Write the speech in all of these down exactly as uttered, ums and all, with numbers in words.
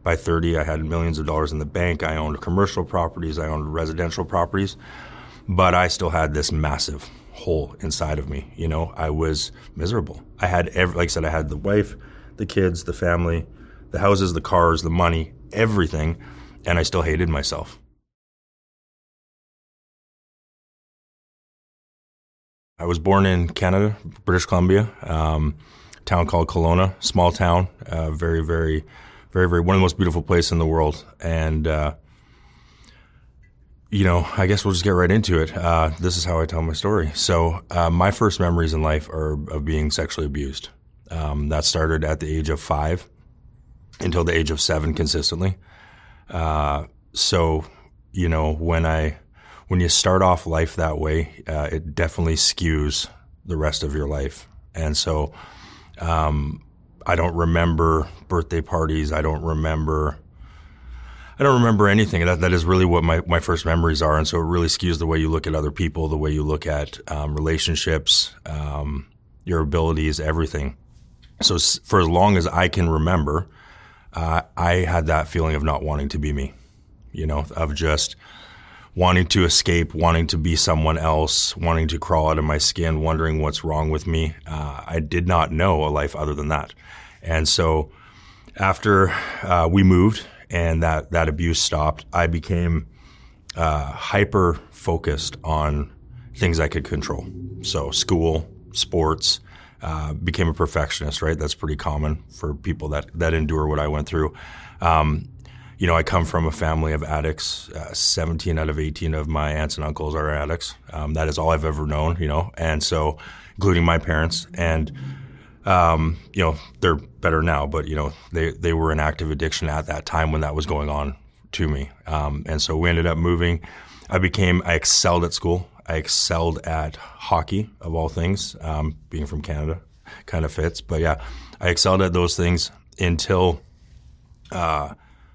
by thirty, I had millions of dollars in the bank. I owned commercial properties. I owned residential properties. But I still had this massive hole inside of me. You know, I was miserable. I had, every, like I said, I had the wife, the kids, the family, the houses, the cars, the money, everything, and I still hated myself. I was born in Canada, British Columbia, um, a town called Kelowna, small town, uh, very, very, very, very, one of the most beautiful places in the world. And, uh, you know, I guess we'll just get right into it. Uh, this is how I tell my story. So uh, my first memories in life are of being sexually abused. Um, that started at the age of five until the age of seven consistently. Uh, so, you know, when I... When you start off life that way, uh, it definitely skews the rest of your life. And so um, I don't remember birthday parties. I don't remember I don't remember anything. That That is really what my, my first memories are. And so it really skews the way you look at other people, the way you look at um, relationships, um, your abilities, everything. So for as long as I can remember, uh, I had that feeling of not wanting to be me, you know, of just wanting to escape, wanting to be someone else, wanting to crawl out of my skin, wondering what's wrong with me. Uh, I did not know a life other than that. And so after uh, we moved and that, that abuse stopped, I became uh, hyper-focused on things I could control. So school, sports, uh, became a perfectionist, right? That's pretty common for people that, that endure what I went through. Um, You know, I come from a family of addicts. Uh, seventeen out of eighteen of my aunts and uncles are addicts. Um, that is all I've ever known, you know, and so, including my parents. And, um, you know, they're better now, but, you know, they, they were in active addiction at that time when that was going on to me. Um, and so we ended up moving. I became, I excelled at school. I excelled at hockey, of all things. Um, being from Canada kind of fits. But yeah, I excelled at those things until, uh,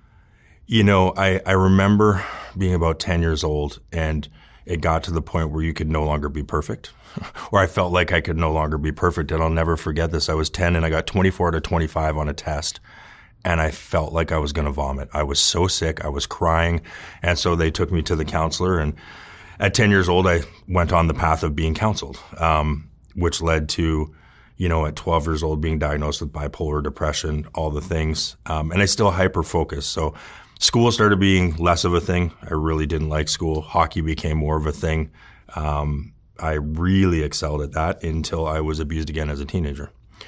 You know, I, I remember being about ten years old and it got to the point where you could no longer be perfect, or I felt like I could no longer be perfect. And I'll never forget this. I was ten and I got twenty-four out of twenty-five on a test and I felt like I was going to vomit. I was so sick. I was crying. And so they took me to the counselor, and at ten years old, I went on the path of being counseled, um, which led to, you know, at twelve years old, being diagnosed with bipolar depression, all the things. Um, and I still hyper-focused. So school started being less of a thing. I really didn't like school. Hockey became more of a thing. Um, I really excelled at that until I was abused again as a teenager.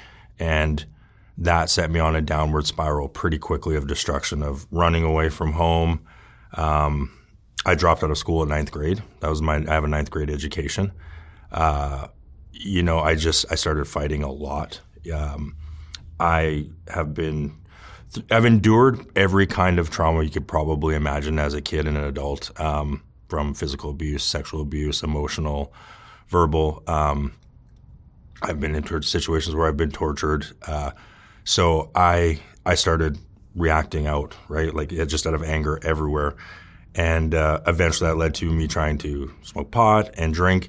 And that set me on a downward spiral pretty quickly of destruction, of running away from home. Um, I dropped out of school at ninth grade. That was my, I have a ninth grade education. Uh, you know, I just, I started fighting a lot. Um, I have been I've endured every kind of trauma you could probably imagine as a kid and an adult, um, from physical abuse, sexual abuse, emotional, verbal. Um, I've been in situations where I've been tortured. Uh, so I I started reacting out, right, like just out of anger everywhere. And uh, eventually that led to me trying to smoke pot and drink.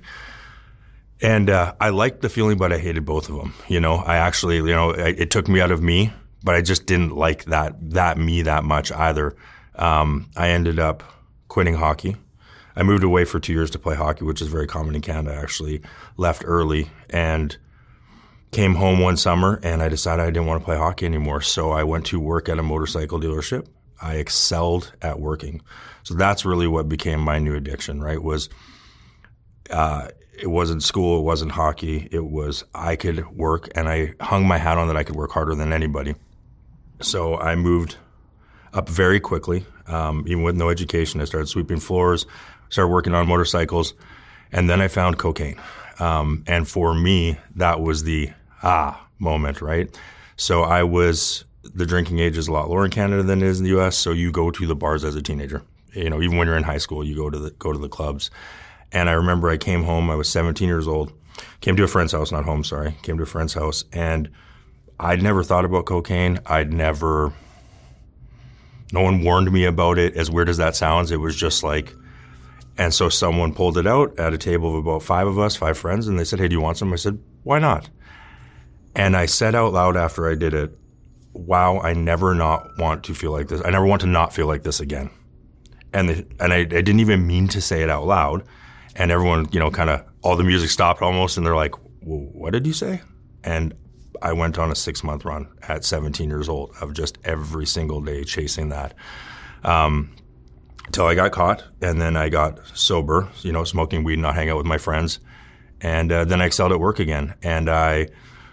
And uh, I liked the feeling, but I hated both of them. You know, I actually, you know, it, it took me out of me. But I just didn't like that that me that much either. Um, I ended up quitting hockey. I moved away for two years to play hockey, which is very common in Canada. I actually left early and came home one summer, and I decided I didn't want to play hockey anymore. So I went to work at a motorcycle dealership. I excelled at working. So that's really what became my new addiction, right, was uh, it wasn't school, it wasn't hockey. It was I could work, and I hung my hat on that I could work harder than anybody. So I moved up very quickly, um, even with no education. I started sweeping floors, started working on motorcycles, and then I found cocaine. Um, and for me, that was the ah moment, right? So I was, the drinking age is a lot lower in Canada than it is in the U S, so you go to the bars as a teenager. You know, even when you're in high school, you go to the go to the clubs. And I remember I came home, I was seventeen years old, came to a friend's house, not home, sorry, came to a friend's house, and I'd never thought about cocaine. I'd never, no one warned me about it. As weird as that sounds, it was just like, and so someone pulled it out at a table of about five of us, five friends, and they said, hey, do you want some? I said, why not? And I said out loud after I did it, wow, I never not want to feel like this. I never want to not feel like this again. And the, and I, I didn't even mean to say it out loud. And everyone, you know, kind of, all the music stopped almost, and they're like, well, what did you say? And I went on a six-month run at seventeen years old of just every single day chasing that. Um, till I got caught, and then I got sober, you know, smoking weed, not hang out with my friends. And uh, then I excelled at work again. And I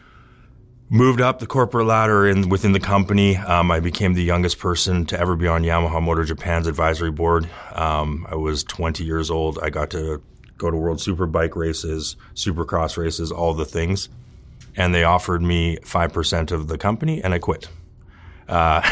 moved up the corporate ladder in, within the company. Um, I became the youngest person to ever be on Yamaha Motor Japan's advisory board. Um, I was twenty years old. I got to go to World Superbike races, Supercross races, all the things. And they offered me five percent of the company, and I quit. Uh,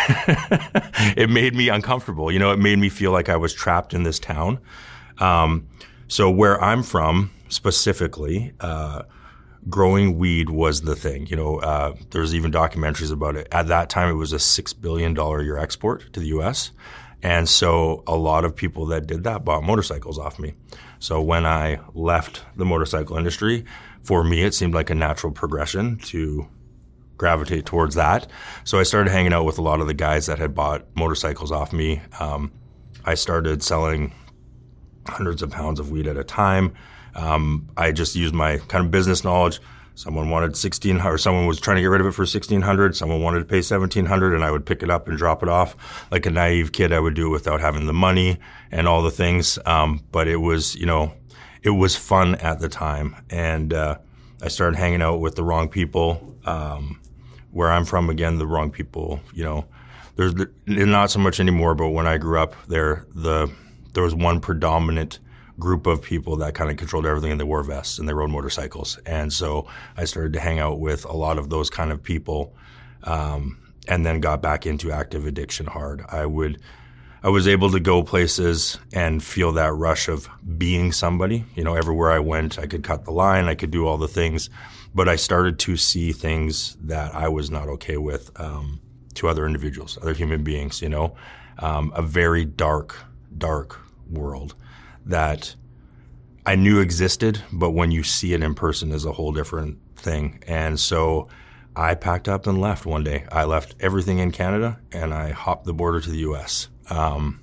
it made me uncomfortable. You know, it made me feel like I was trapped in this town. Um, so where I'm from, specifically, uh, growing weed was the thing. You know, uh, there's even documentaries about it. At that time, it was a six billion dollars a year export to the U S. And so a lot of people that did that bought motorcycles off me. So when I left the motorcycle industry, for me, it seemed like a natural progression to gravitate towards that. So I started hanging out with a lot of the guys that had bought motorcycles off me. Um, I started selling hundreds of pounds of weed at a time. Um, I just used my kind of business knowledge. Someone wanted sixteen hundred, or someone was trying to get rid of it for sixteen hundred. Someone wanted to pay seventeen hundred, and I would pick it up and drop it off. Like a naive kid, I would do it without having the money and all the things. Um, but it was, you know, it was fun at the time. And, uh, I started hanging out with the wrong people. Um, where I'm from, again, the wrong people, you know, there's not so much anymore, but when I grew up there, the, there was one predominant group of people that kind of controlled everything, and they wore vests and they rode motorcycles. And so I started to hang out with a lot of those kind of people, um, and then got back into active addiction hard. I would, I was able to go places and feel that rush of being somebody. You know, everywhere I went, I could cut the line, I could do all the things, but I started to see things that I was not okay with, um, to other individuals, other human beings, you know, um, a very dark, dark world that I knew existed, but when you see it in person is a whole different thing. And so I packed up and left one day. I left everything in Canada and I hopped the border to the U S. Um,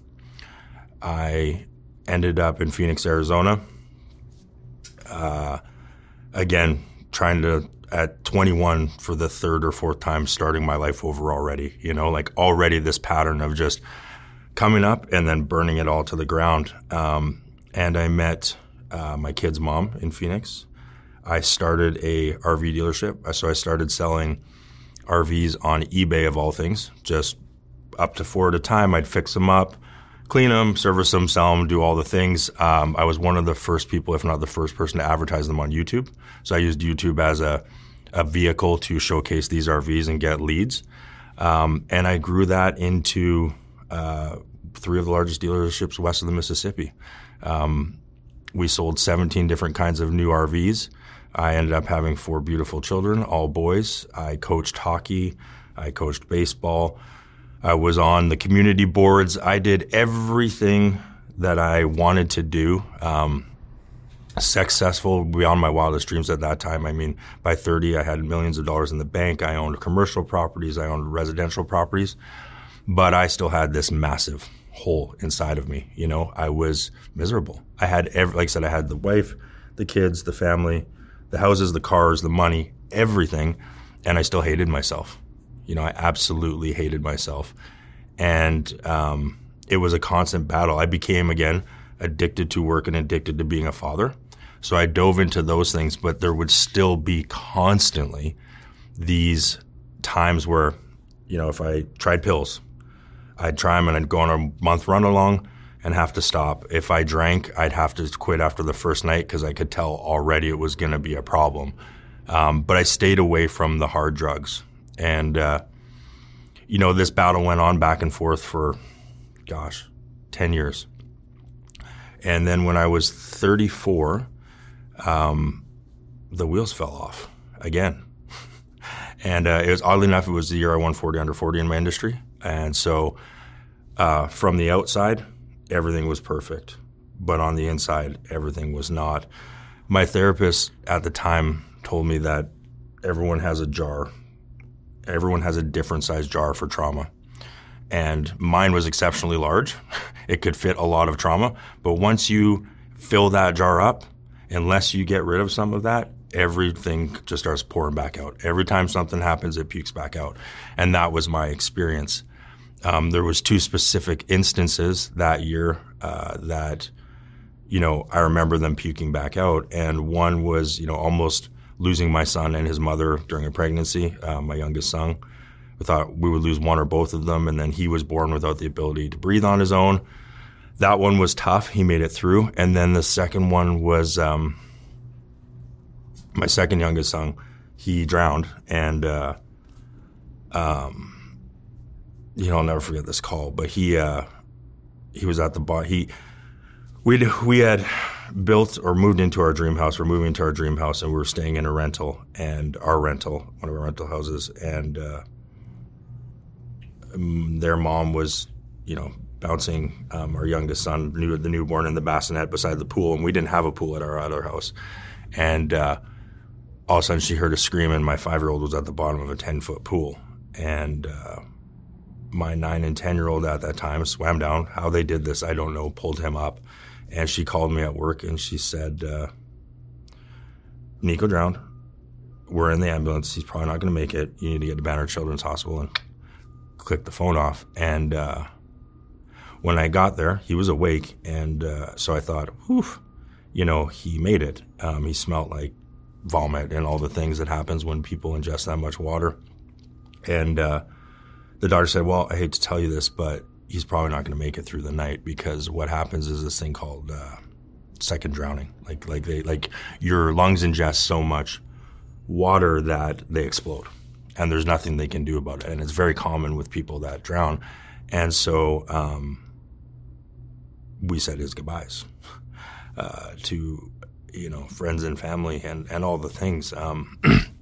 I ended up in Phoenix, Arizona. Uh, again, trying to, at twenty-one, for the third or fourth time, starting my life over already, you know, like already this pattern of just coming up and then burning it all to the ground. Um, And I met uh, my kid's mom in Phoenix. I started a R V dealership. So I started selling R Vs on eBay, of all things, just up to four at a time. I'd fix them up, clean them, service them, sell them, do all the things. Um, I was one of the first people, if not the first person, to advertise them on YouTube. So I used YouTube as a, a vehicle to showcase these R Vs and get leads. Um, and I grew that into uh, three of the largest dealerships west of the Mississippi. Um, we sold seventeen different kinds of new R Vs. I ended up having four beautiful children, all boys. I coached hockey. I coached baseball. I was on the community boards. I did everything that I wanted to do. Um, successful beyond my wildest dreams at that time. I mean, by thirty, I had millions of dollars in the bank. I owned commercial properties. I owned residential properties. But I still had this massive hole inside of me. You know, I was miserable. I had, every, like I said, I had the wife, the kids, the family, the houses, the cars, the money, everything, and I still hated myself. You know, I absolutely hated myself. And um, it was a constant battle. I became, again, addicted to work and addicted to being a father. So I dove into those things, but there would still be constantly these times where, you know, if I tried pills, I'd try them and I'd go on a month run along and have to stop. If I drank, I'd have to quit after the first night because I could tell already it was going to be a problem. Um, but I stayed away from the hard drugs. And, uh, you know, this battle went on back and forth for, gosh, ten years. And then when I was thirty-four, um, the wheels fell off again. And uh, it was, oddly enough, it was the year I won forty under forty in my industry. And so uh, from the outside, everything was perfect. But on the inside, everything was not. My therapist at the time told me that everyone has a jar everyone has a different size jar for trauma. And mine was exceptionally large. It could fit a lot of trauma. But once you fill that jar up, unless you get rid of some of that, everything just starts pouring back out. Every time something happens, it pukes back out. And that was my experience. Um, there was two specific instances that year uh, that, you know, I remember them puking back out. And one was, you know, almost losing my son and his mother during a pregnancy, uh, my youngest son. We thought we would lose one or both of them, and then he was born without the ability to breathe on his own. That one was tough. He made it through. And then the second one was um, my second youngest son. He drowned, and uh, um, you know, I'll never forget this call. But he uh, he was at the bar. He we we had built or moved into our dream house. We're moving into our dream house, and we were staying in a rental, and our rental, one of our rental houses, and uh, their mom was, you know, bouncing um, our youngest son, new, the newborn, in the bassinet beside the pool, and we didn't have a pool at our other house. And uh, all of a sudden, she heard a scream, and my five-year-old was at the bottom of a ten-foot pool. And uh, my nine and ten-year-old at that time swam down. How they did this, I don't know. Pulled him up, and she called me at work, and she said, uh, "Nico drowned. We're in the ambulance. He's probably not going to make it. You need to get to Banner Children's Hospital." And clicked the phone off. And uh, when I got there, he was awake. And uh, so I thought, whew, you know, he made it. Um, he smelled like vomit and all the things that happens when people ingest that much water. And uh, the doctor said, well, I hate to tell you this, but he's probably not going to make it through the night, because what happens is this thing called uh, second drowning. Like, like they, like your lungs ingest so much water that they explode. And there's nothing they can do about it. And it's very common with people that drown. And so um, we said his goodbyes uh, to, you know, friends and family and, and all the things. Um,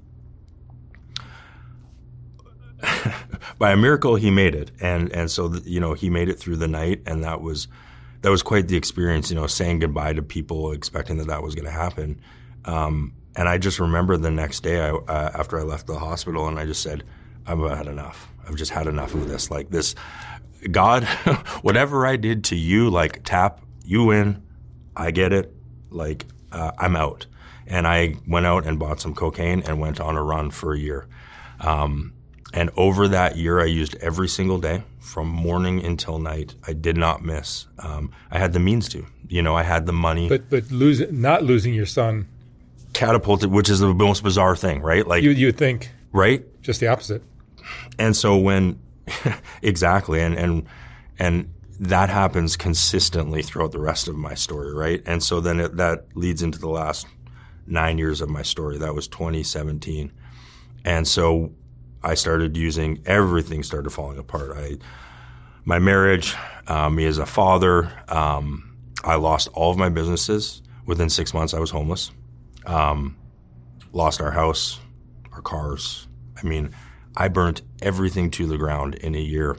by a miracle, he made it. And and so, the, you know, he made it through the night. And that was that was quite the experience, you know, saying goodbye to people, expecting that that was going to happen. Um And I just remember the next day I, uh, after I left the hospital, and I just said, I've had enough. I've just had enough of this. Like this, God, whatever I did to you, like tap you in, I get it. Like uh, I'm out. And I went out and bought some cocaine and went on a run for a year. Um, and over that year, I used every single day from morning until night. I did not miss. Um, I had the means to. You know, I had the money. But but losing, not losing your son catapulted, which is the most bizarre thing, right? Like you, you would think, right? Just the opposite. And so when, exactly, and and and that happens consistently throughout the rest of my story, right? And so then it, that leads into the last nine years of my story. That was twenty seventeen, and so I started using everything started falling apart. I, my marriage, um, me as a father, um, I lost all of my businesses within six months. I was homeless. Um, lost our house, our cars. I mean, I burnt everything to the ground in a year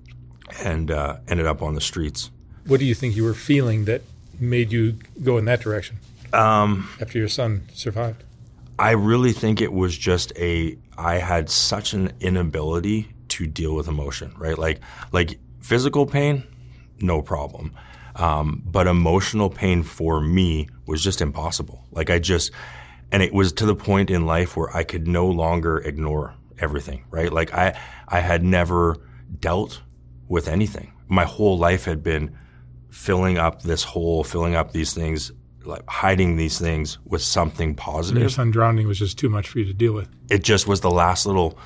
and uh, ended up on the streets. What do you think you were feeling that made you go in that direction um, after your son survived? I really think it was just a, I had such an inability to deal with emotion, right? Like, like physical pain, no problem. Um, but emotional pain for me was just impossible. Like I just, and it was to the point in life where I could no longer ignore everything, right? Like I, I had never dealt with anything. My whole life had been filling up this hole, filling up these things, like hiding these things with something positive. And your son drowning was just too much for you to deal with. It just was the last little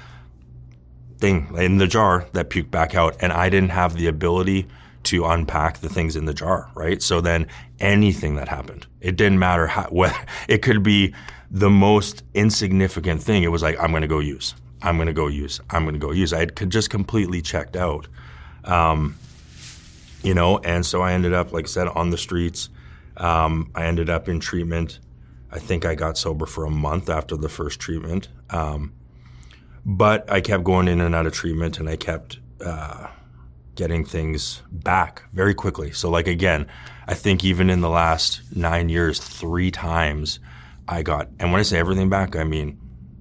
thing in the jar that puked back out, and I didn't have the ability to unpack the things in the jar, right? So then anything that happened, it didn't matter how, what, it could be the most insignificant thing. It was like, I'm going to go use, I'm going to go use, I'm going to go use. I had just completely checked out, um, you know, and so I ended up, like I said, on the streets. Um, I ended up in treatment. I think I got sober for a month after the first treatment. Um, but I kept going in and out of treatment, and I kept uh, getting things back very quickly. So like, again, I think even in the last nine years, three times I got, and when I say everything back, I mean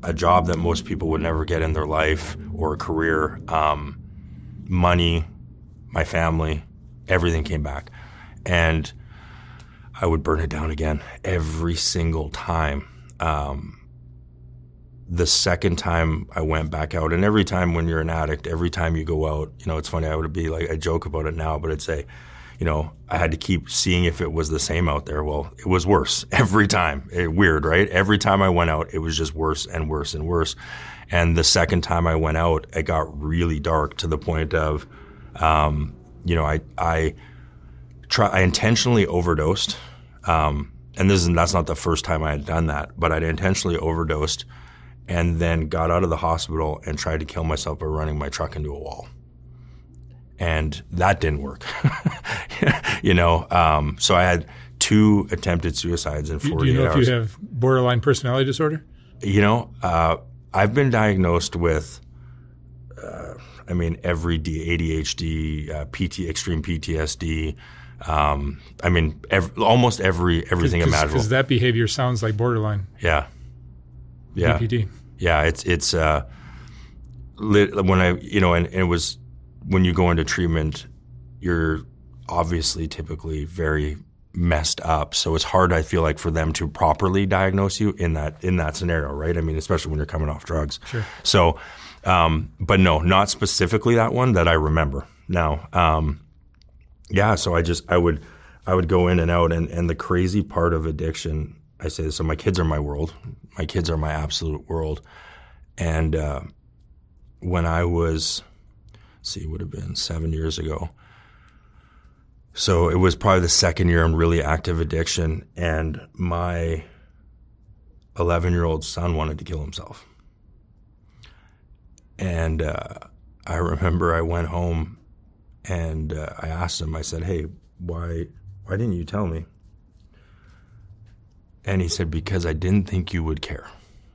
a job that most people would never get in their life or a career, um, money, my family, everything came back. And I would burn it down again every single time. Um, the second time I went back out, and every time when you're an addict, every time you go out, you know, it's funny, I would be like, I joke about it now, but I'd say, you know, I had to keep seeing if it was the same out there. Well, it was worse every time. It, weird, right? Every time I went out, it was just worse and worse and worse. And the second time I went out, it got really dark to the point of, um, you know, I, I try, I intentionally overdosed. Um, and this is, that's not the first time I had done that, but I'd intentionally overdosed and then got out of the hospital and tried to kill myself by running my truck into a wall. And that didn't work, you know. Um, so I had two attempted suicides in forty-eight hours. Do you know hours. if you have borderline personality disorder? You know, uh, I've been diagnosed with, uh, I mean, every D, A D H D, uh, P T, extreme P T S D. Um, I mean, every, almost every everything Cause, imaginable. Because that behavior sounds like borderline. Yeah, yeah, B P D. Yeah. It's it's uh, lit, when I you know, and, and it was. When you go into treatment, you're obviously typically very messed up. So it's hard, I feel like, for them to properly diagnose you in that in that scenario, right? I mean, especially when you're coming off drugs. Sure. So, um, but no, not specifically that one that I remember. Now, um, yeah. So I just I would I would go in and out, and and the crazy part of addiction, I say this. So my kids are my world. My kids are my absolute world. And uh, when I was see, it would have been seven years ago. So it was probably the second year in really active addiction, and my eleven-year-old son wanted to kill himself. And uh, I remember I went home and uh, I asked him, I said, hey, why, why didn't you tell me? And he said, because I didn't think you would care.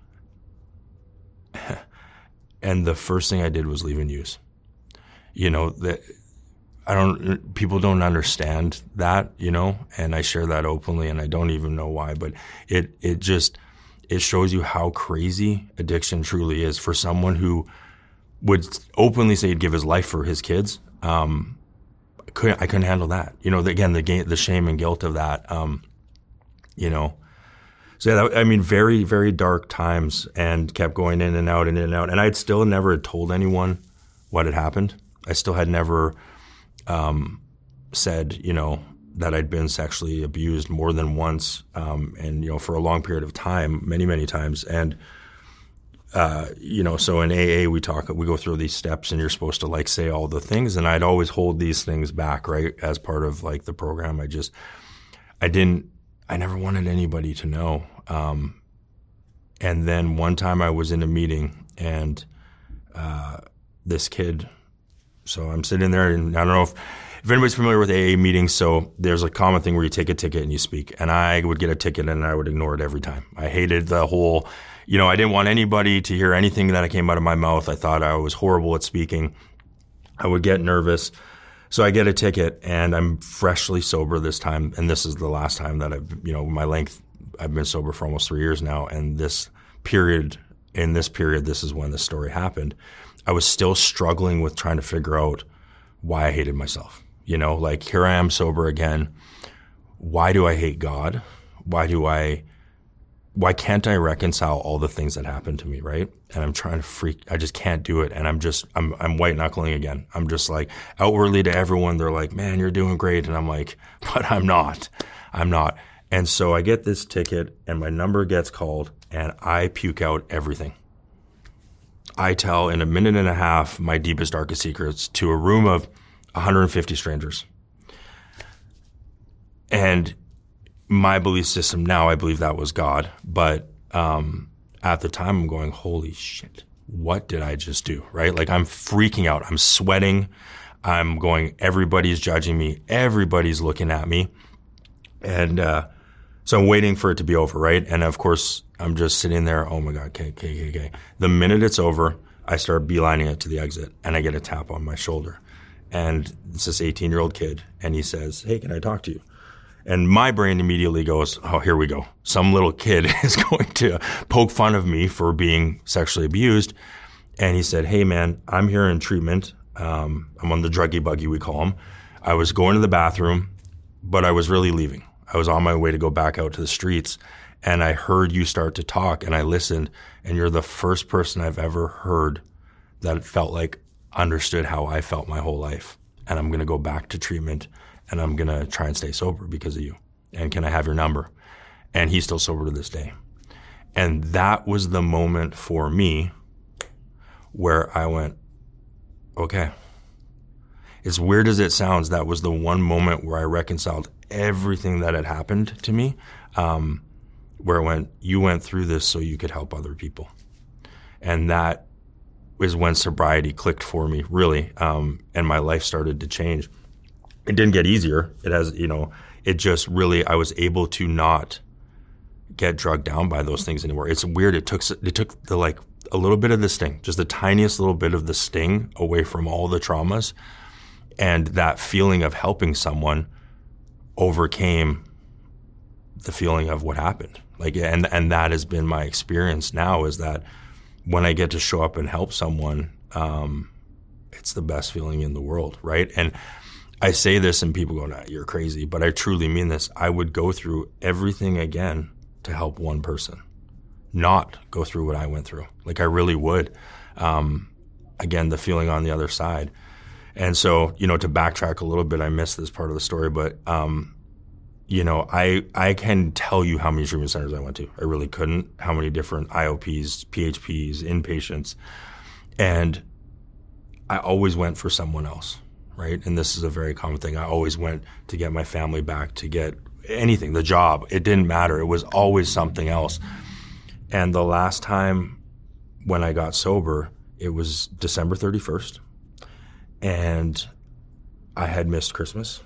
And the first thing I did was leave and use. You know, that I don't, people don't understand that, you know, and I share that openly, and I don't even know why, but it, it just, it shows you how crazy addiction truly is for someone who would openly say he'd give his life for his kids. Um, I couldn't, I couldn't handle that. You know, the, again, the the shame and guilt of that, um, you know. So yeah, that, I mean, very, very dark times, and kept going in and out and in and out. And I'd still never told anyone what had happened. I still had never um, said, you know, that I'd been sexually abused more than once, um, and, you know, for a long period of time, many, many times. And, uh, you know, so in A A, we talk, we go through these steps, and you're supposed to, like, say all the things. And I'd always hold these things back, right, as part of, like, the program. I just, I didn't, I never wanted anybody to know. Um, and then one time I was in a meeting, and uh, this kid, so I'm sitting there, and I don't know if, if anybody's familiar with A A meetings, so there's a common thing where you take a ticket and you speak. And I would get a ticket and I would ignore it every time. I hated the whole, you know, I didn't want anybody to hear anything that came out of my mouth. I thought I was horrible at speaking. I would get nervous. So I get a ticket, and I'm freshly sober this time. And this is the last time that I've, you know, my length, I've been sober for almost three years now. And this period, in this period, this is when the story happened. I was still struggling with trying to figure out why I hated myself. You know, like, here I am sober again. Why do I hate God? Why do I, why can't I reconcile all the things that happened to me, right? And I'm trying to freak, I just can't do it. And I'm just, I'm, I'm white knuckling again. I'm just like, outwardly to everyone, they're like, man, you're doing great. And I'm like, but I'm not, I'm not. And so I get this ticket, and my number gets called, and I puke out everything. I tell in a minute and a half my deepest, darkest secrets to a room of one hundred fifty strangers. And my belief system now, I believe that was God. But um, at the time, I'm going, holy shit, what did I just do, right? Like, I'm freaking out. I'm sweating. I'm going, everybody's judging me. Everybody's looking at me. And uh, so I'm waiting for it to be over, right? And, of course, I'm just sitting there, oh, my God, okay, okay, okay, okay. The minute it's over, I start beelining it to the exit, and I get a tap on my shoulder. And it's this eighteen-year-old kid, and he says, hey, can I talk to you? And my brain immediately goes, oh, here we go. Some little kid is going to poke fun of me for being sexually abused. And he said, hey, man, I'm here in treatment. Um, I'm on the druggy buggy, we call them. I was going to the bathroom, but I was really leaving. I was on my way to go back out to the streets. And I heard you start to talk, and I listened. And you're the first person I've ever heard that felt like understood how I felt my whole life. And I'm going to go back to treatment, and I'm going to try and stay sober because of you. And can I have your number? And he's still sober to this day. And that was the moment for me where I went, okay. As weird as it sounds, that was the one moment where I reconciled everything that had happened to me, um, where I went, you went through this so you could help other people. And that is when sobriety clicked for me, really, um, and my life started to change. It didn't get easier. It has, you know, it just really, I was able to not get drugged down by those things anymore. It's weird. It took, it took the, like, a little bit of the sting, just the tiniest little bit of the sting away from all the traumas. And that feeling of helping someone overcame the feeling of what happened. Like, and, and that has been my experience now, is that when I get to show up and help someone, um, it's the best feeling in the world, right? And I say this and people go, nah, you're crazy, but I truly mean this. I would go through everything again to help one person, not go through what I went through. Like, I really would. Um, again, the feeling on the other side. And so, you know, to backtrack a little bit, I missed this part of the story, but, um, you know, I, I can tell you how many treatment centers I went to. I really couldn't. How many different I O Ps, P H Ps, inpatients. And I always went for someone else, right? And this is a very common thing. I always went to get my family back, to get anything, the job. It didn't matter. It was always something else. And the last time when I got sober, it was December thirty-first. And I had missed Christmas.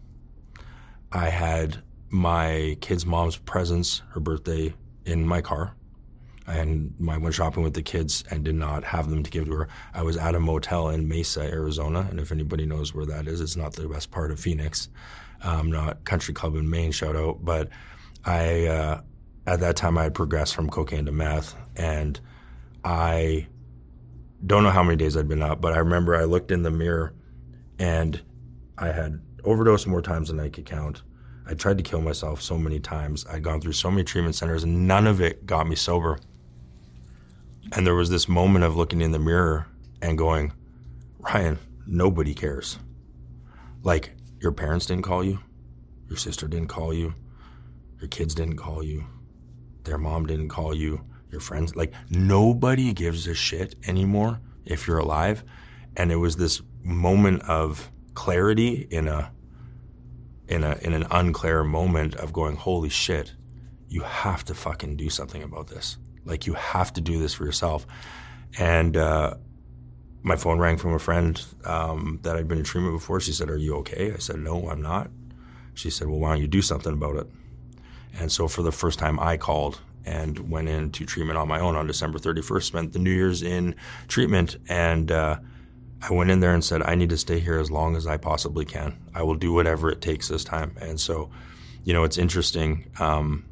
I had my kid's mom's presents, her birthday, in my car. And I went shopping with the kids and did not have them to give to her. I was at a motel in Mesa, Arizona. And if anybody knows where that is, it's not the best part of Phoenix. Um, not Country Club in Maine, shout out. But I, uh, at that time, I had progressed from cocaine to meth. And I don't know how many days I'd been up, but I remember I looked in the mirror and I had overdosed more times than I could count. I tried to kill myself so many times. I'd gone through so many treatment centers and none of it got me sober. And there was this moment of looking in the mirror and going, Ryan, nobody cares. Like, your parents didn't call you. Your sister didn't call you. Your kids didn't call you. Their mom didn't call you. Your friends, like, nobody gives a shit anymore if you're alive. And it was this moment of clarity in a in a in an unclear moment of going, holy shit, you have to fucking do something about this. Like, you have to do this for yourself. And uh, my phone rang from a friend um, that I'd been in treatment before. She said, are you okay? I said, no, I'm not. She said, well, why don't you do something about it? And so for the first time, I called and went into treatment on my own on December thirty-first, spent the New Year's in treatment. And uh, I went in there and said, I need to stay here as long as I possibly can. I will do whatever it takes this time. And so, you know, it's interesting. Um,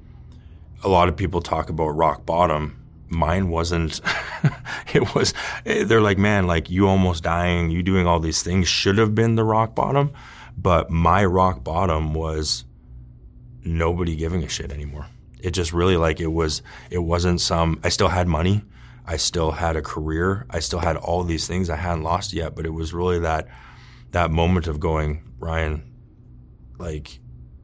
a lot of people talk about rock bottom. Mine wasn't, it was, they're like, man, like, you almost dying, you doing all these things should have been the rock bottom. But my rock bottom was nobody giving a shit anymore. It just really, like, it was, it wasn't some, I still had money. I still had a career. I still had all these things I hadn't lost yet. But it was really that, that moment of going, Ryan, like,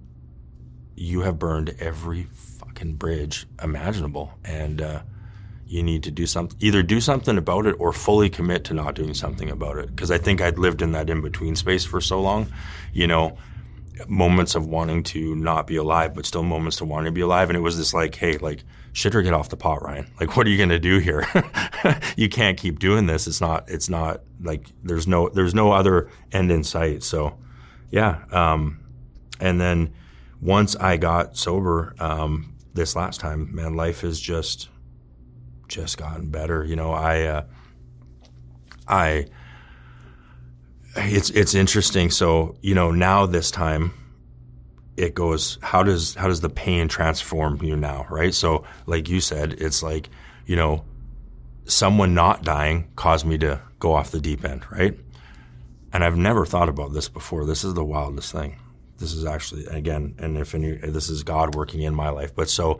you have burned every fucking bridge imaginable. And, uh, you need to do something, either do something about it or fully commit to not doing something about it. Because I think I'd lived in that in-between space for so long, you know, moments of wanting to not be alive, but still moments to wanting to be alive. And it was this like, hey, like, shit or get off the pot, Ryan. Like, what are you going to do here? You can't keep doing this. It's not, it's not like there's no, there's no other end in sight. So yeah. Um, and then once I got sober, um, this last time, man, life has just, just gotten better. You know, I, uh, I, It's it's interesting. So, you know, now this time, it goes, how does how does the pain transform you now, right? So like you said, it's like, you know, someone not dying caused me to go off the deep end, right? And I've never thought about this before. This is the wildest thing. This is actually, again, and if any, this is God working in my life. But so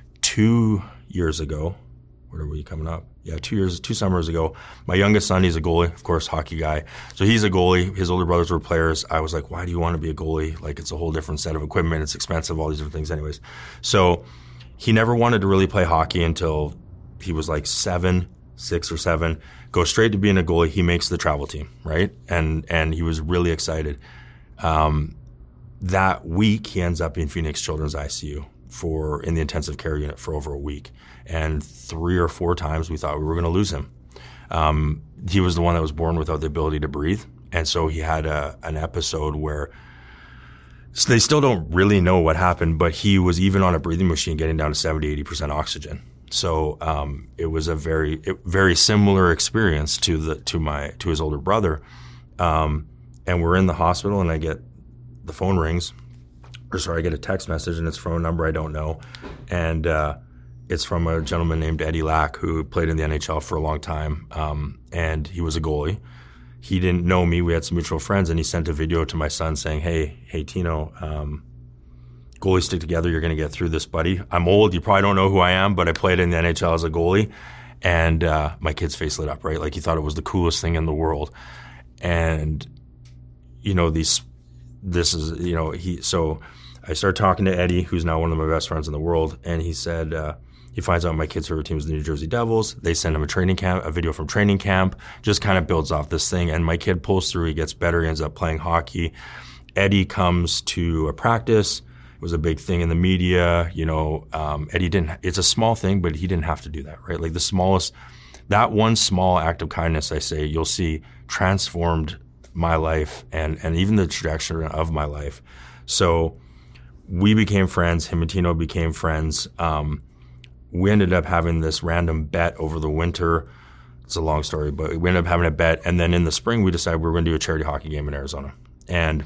two years ago, what are we coming up? Yeah, two years, two summers ago, my youngest son, he's a goalie, of course, hockey guy. So he's a goalie. His older brothers were players. I was like, why do you want to be a goalie? Like, it's a whole different set of equipment. It's expensive, all these different things anyways. So he never wanted to really play hockey until he was like seven, six or seven, go straight to being a goalie. He makes the travel team, right? And and he was really excited. Um, that week, he ends up in Phoenix Children's I C U for in the intensive care unit for over a week. And three or four times we thought we were going to lose him. Um, he was the one that was born without the ability to breathe. And so he had a, an episode where so they still don't really know what happened, but he was even on a breathing machine getting down to seventy, eighty percent oxygen. So um, it was a very, it, very similar experience to the to my to his older brother. Um, and we're in the hospital, and I get the phone rings, or sorry, I get a text message, and it's from a number I don't know, and uh, it's from a gentleman named Eddie Lack, who played in the N H L for a long time, um, and he was a goalie. He didn't know me. We had some mutual friends, and he sent a video to my son saying, "Hey, hey, Tino." Um, Goalies stick together. You're going to get through this, buddy. I'm old. You probably don't know who I am, but I played in the N H L as a goalie. And uh, my kid's face lit up, right? Like he thought it was the coolest thing in the world. And, you know, these, this is, you know, he, so I started talking to Eddie, who's now one of my best friends in the world. And he said, uh, he finds out my kid's favorite team is the New Jersey Devils. They send him a training camp, a video from training camp, just kind of builds off this thing. And my kid pulls through. He gets better. He ends up playing hockey. Eddie comes to a practice. It was a big thing in the media, you know, um, Eddie didn't, it's a small thing, but he didn't have to do that, right? Like the smallest, that one small act of kindness, I say, you'll see transformed my life and, and even the trajectory of my life. So we became friends. Him and Tino became friends. Um, we ended up having this random bet over the winter. It's a long story, but we ended up having a bet. And then in the spring, we decided we were going to do a charity hockey game in Arizona. And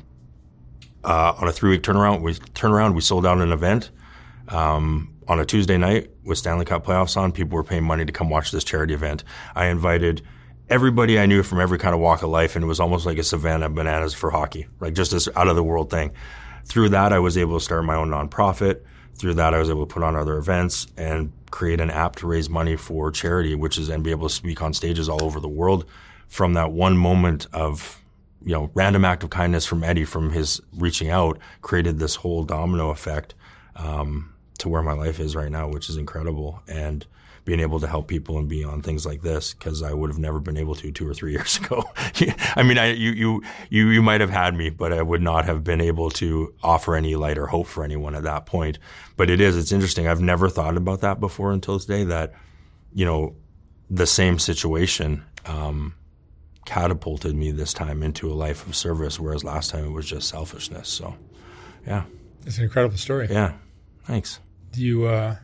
Uh, on a three-week turnaround, we turnaround, we sold out an event um, on a Tuesday night with Stanley Cup playoffs on. People were paying money to come watch this charity event. I invited everybody I knew from every kind of walk of life, and it was almost like a Savannah Bananas for hockey, like just this out-of-the-world thing. Through that, I was able to start my own nonprofit. Through that, I was able to put on other events and create an app to raise money for charity, which is and be able to speak on stages all over the world. From that one moment of you know, random act of kindness from Eddie, from his reaching out, created this whole domino effect um, to where my life is right now, which is incredible. And being able to help people and be on things like this, because I would have never been able to two or three years ago. I mean, I, you, you, you, you might have had me, but I would not have been able to offer any light or hope for anyone at that point. But it is, it's interesting. I've never thought about that before until today, that, you know, the same situation, um, catapulted me this time into a life of service, whereas last time it was just selfishness. So, yeah. It's an incredible story. Yeah. Thanks. Do you, uh,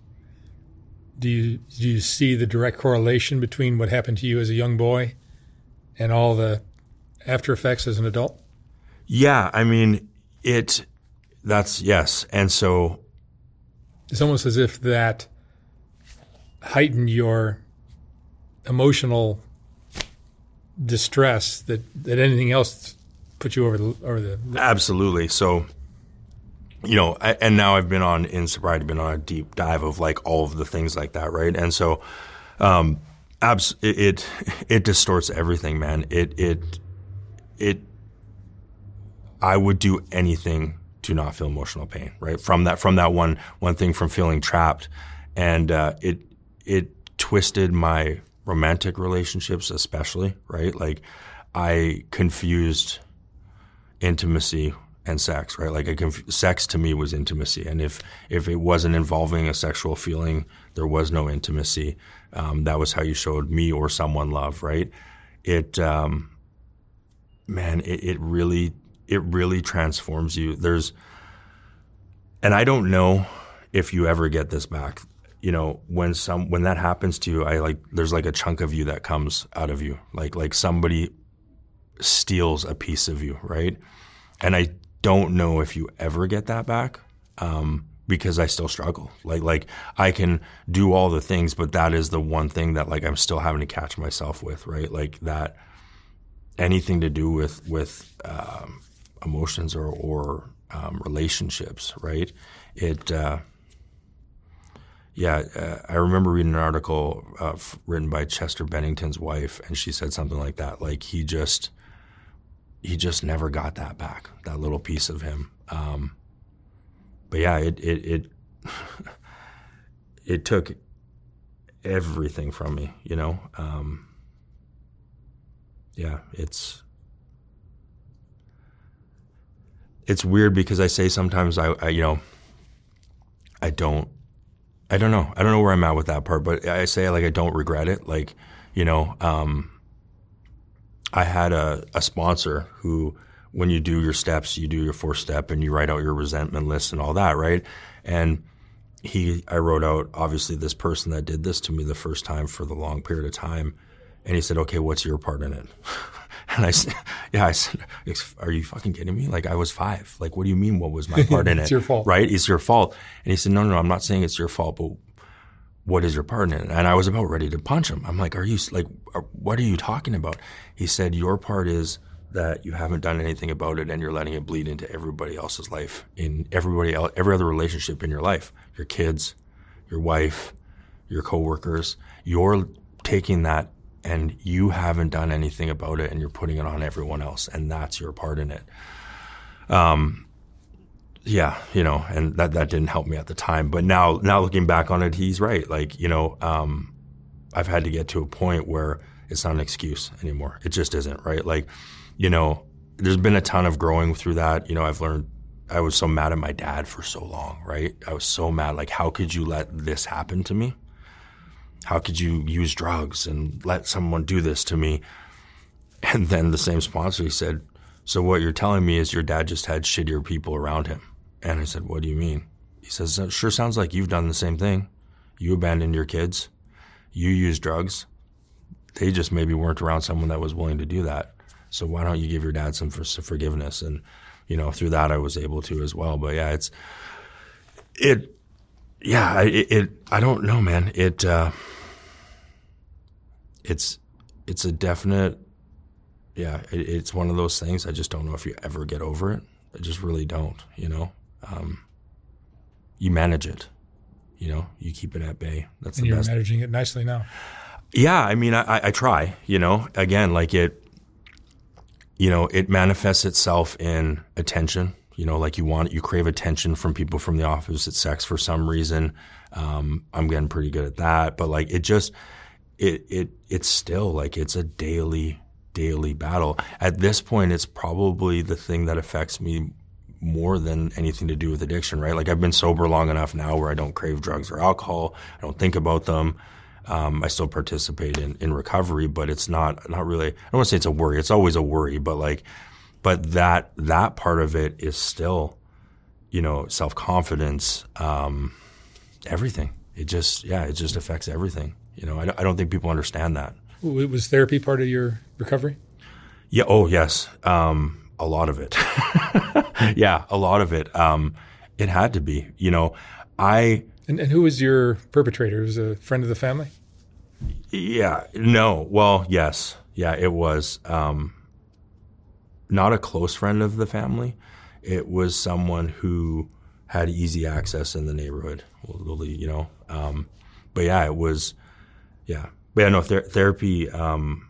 do you, do you see the direct correlation between what happened to you as a young boy and all the after effects as an adult? Yeah. I mean, it, that's, yes. And so. It's almost as if that heightened your emotional distress that, that anything else put you over the over the absolutely. So, you know, I, and now I've been on in sobriety, been on a deep dive of like all of the things like that, right? And so, um, abs- it, it it distorts everything, man. It it it. I would do anything to not feel emotional pain, right? From that from that one one thing, from feeling trapped, and uh, it it twisted my romantic relationships, especially, right? Like I confused intimacy and sex, right? Like I conf- sex to me was intimacy. And if, if it wasn't involving a sexual feeling, there was no intimacy. Um, that was how you showed me or someone love, right? It, um, man, it, it really, it really transforms you. There's, and I don't know if you ever get this back. You know, when some, when that happens to you, I like, there's like a chunk of you that comes out of you. Like, like somebody steals a piece of you, right? And I don't know if you ever get that back. Um, because I still struggle. Like, like I can do all the things, but that is the one thing that like I'm still having to catch myself with, right? Like that anything to do with, with, um, emotions or, or, um, relationships, right? It, uh, yeah, uh, I remember reading an article, uh, f- written by Chester Bennington's wife, and she said something like that. Like he just, he just never got that back, that little piece of him. Um, But yeah, it it it, it took everything from me, you know. Um, yeah, it's it's weird because I say sometimes I, I you know I don't I don't know I don't know where I'm at with that part, but I say like I don't regret it. Like, you know, um, I had a, a sponsor who, when you do your steps, you do your fourth step and you write out your resentment list and all that, right? And he, I wrote out, obviously, this person that did this to me the first time for the long period of time. And he said, okay, what's your part in it? And I said, yeah, I said, are you fucking kidding me? Like, I was five. Like, what do you mean, what was my part in it? It's your fault. Right? It's your fault. And he said, no, no, no, I'm not saying it's your fault, but what is your part in it? And I was about ready to punch him. I'm like, are you, like, what are you talking about? He said, your part is that you haven't done anything about it and you're letting it bleed into everybody else's life, in everybody else, every other relationship in your life, your kids, your wife, your coworkers. You're taking that and you haven't done anything about it and you're putting it on everyone else, and that's your part in it. Um, yeah, you know, and that, that didn't help me at the time. But now, now looking back on it, he's right. Like, you know, um, I've had to get to a point where it's not an excuse anymore. It just isn't, right? Like, you know, there's been a ton of growing through that. You know, I've learned, I was so mad at my dad for so long, right? I was so mad. Like, how could you let this happen to me? How could you use drugs and let someone do this to me? And then the same sponsor, he said, so what you're telling me is your dad just had shittier people around him. And I said, what do you mean? He says, it sure sounds like you've done the same thing. You abandoned your kids. You used drugs. They just maybe weren't around someone that was willing to do that. So why don't you give your dad some, for, some forgiveness? And, you know, through that I was able to as well. But yeah, it's, it, yeah, it, it I don't know, man. It, uh, it's, it's a definite, yeah, it, it's one of those things. I just don't know if you ever get over it. I just really don't, you know. Um, you manage it, you know, you keep it at bay. That's and the you're best. managing it nicely now. Yeah, I mean, I, I try, you know, again, like it, you know, it manifests itself in attention, you know, like you want, you crave attention from people from the opposite sex for some reason. Um, I'm getting pretty good at that, but like it just, it, it, it's still like, it's a daily, daily battle. At this point, it's probably the thing that affects me more than anything to do with addiction, right? Like I've been sober long enough now where I don't crave drugs or alcohol. I don't think about them. Um, I still participate in, in recovery, but it's not, not really, I don't want to say it's a worry. It's always a worry, but like, but that, that part of it is still, you know, self-confidence, um, everything. It just, yeah, it just affects everything. You know, I don't, I don't think people understand that. Was therapy part of your recovery? Yeah. Oh, yes. Um, a lot of it. Yeah, a lot of it. Um, it had to be, you know, I, And, and who was your perpetrator? Was it a friend of the family? Yeah, no. Well, yes. Yeah, it was. Um, not a close friend of the family. It was someone who had easy access in the neighborhood, you know. Um, but yeah, it was, yeah. But yeah, no, ther- therapy, um,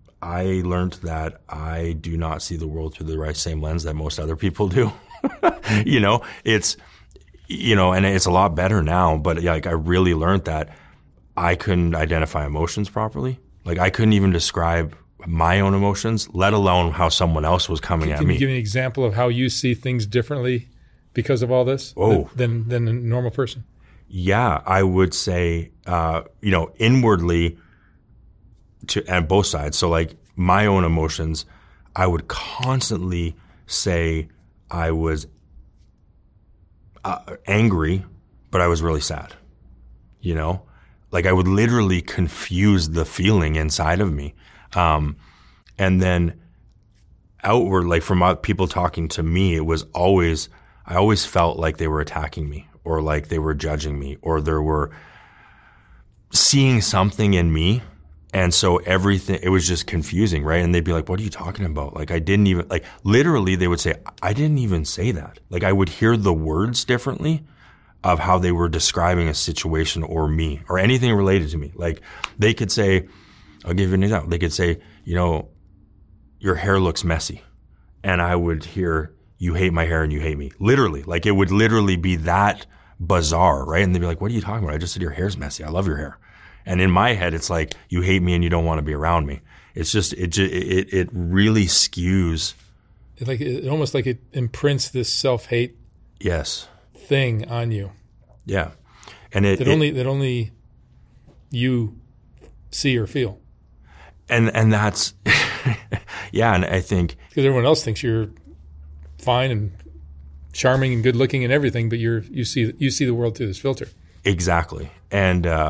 I learned that I do not see the world through the right same lens that most other people do. You know, it's, you know, and it's a lot better now, but like I really learned that I couldn't identify emotions properly. Like I couldn't even describe my own emotions, let alone how someone else was coming can, at can me. Can you give me an example of how you see things differently because of all this oh. than, than a normal person? Yeah, I would say, uh, you know, inwardly to and both sides. So like my own emotions, I would constantly say I was uh, angry, but I was really sad, you know? Like I would literally confuse the feeling inside of me. Um, and then outward, like from uh, people talking to me, it was always, I always felt like they were attacking me or like they were judging me or there were seeing something in me. And so everything, it was just confusing, right? And they'd be like, what are you talking about? Like, I didn't even, like, literally they would say, I didn't even say that. Like, I would hear the words differently of how they were describing a situation or me or anything related to me. Like, they could say, I'll give you an example. They could say, you know, your hair looks messy. And I would hear, you hate my hair and you hate me. Literally. Like, it would literally be that bizarre, right? And they'd be like, what are you talking about? I just said your hair's messy. I love your hair. And in my head, it's like, you hate me and you don't want to be around me. It's just, it it it really skews. It like it almost like it imprints this self-hate yes. thing on you. Yeah. And it that it, only that only you see or feel. And and that's yeah, and I think because everyone else thinks you're fine and charming and good looking and everything, but you're you see you see the world through this filter. Exactly. And uh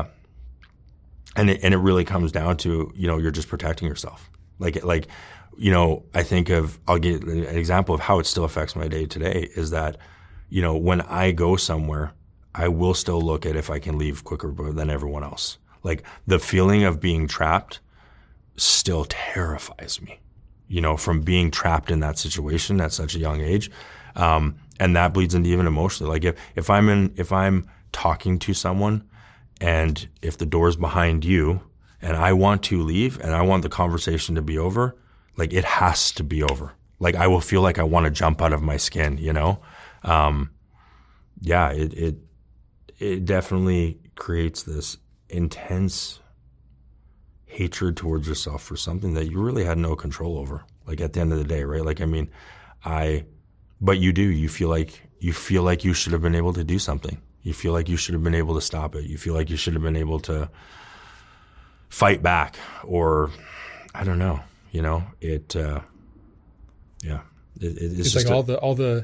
And it, and it really comes down to, you know, you're just protecting yourself. Like, like, you know, I think of, I'll give an example of how it still affects my day today is that, you know, when I go somewhere, I will still look at if I can leave quicker than everyone else. Like the feeling of being trapped still terrifies me, you know, from being trapped in that situation at such a young age. Um, and that bleeds into even emotionally. Like if, if I'm in, if I'm talking to someone, and if the door's behind you and I want to leave and I want the conversation to be over, like it has to be over. Like I will feel like I want to jump out of my skin, you know? Um, yeah, it, it, it definitely creates this intense hatred towards yourself for something that you really had no control over. Like at the end of the day, right? Like, I mean, I, but you do, you feel like, you feel like you should have been able to do something. You feel like you should have been able to stop it. You feel like you should have been able to fight back or I don't know, you know, it, uh, yeah. It, it's it's just like a, all the, all the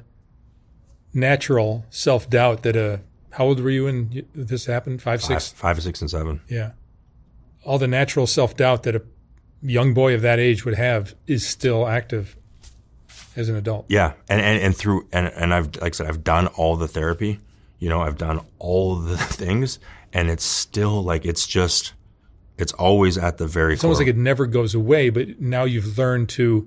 natural self-doubt that, uh, how old were you when this happened? Five, five, six? five, six, and seven. Yeah. All the natural self-doubt that a young boy of that age would have is still active as an adult. Yeah. And, and, and through, and, and I've, like I said, I've done all the therapy. You know, I've done all the things and it's still like, it's just, it's always at the very It's core. almost like it never goes away, but now you've learned to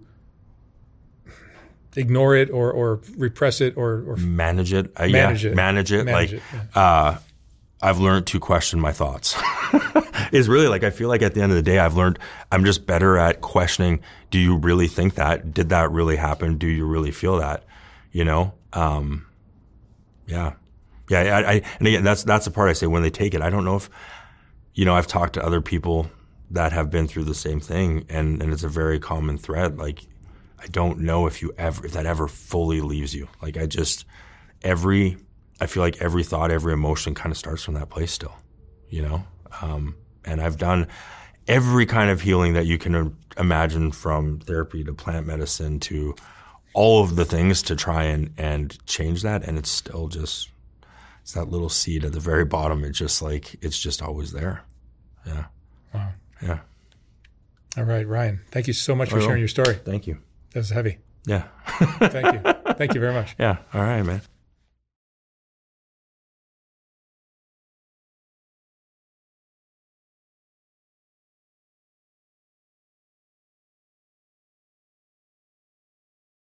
ignore it or, or repress it or, or manage it. Uh, manage yeah, it. manage it. Manage like, it, yeah. uh, I've learned to question my thoughts. It's really like, I feel like at the end of the day, I've learned I'm just better at questioning. Do you really think that? Did that really happen? Do you really feel that? You know? Um, yeah. Yeah, I, I, and again, that's that's the part I say when they take it. I don't know if, you know, I've talked to other people that have been through the same thing, and, and it's a very common thread. Like, I don't know if you ever, if that ever fully leaves you. Like, I just, every, I feel like every thought, every emotion kind of starts from that place still, you know? Um, and I've done every kind of healing that you can imagine, from therapy to plant medicine to all of the things to try and, and change that, and it's still just, it's that little seed at the very bottom. It's just like, it's just always there. Yeah. Wow. Yeah. All right, Ryan, thank you so much for Oh, sharing your story. Thank you. That was heavy. Yeah. Thank you. Thank you very much. Yeah. All right, man.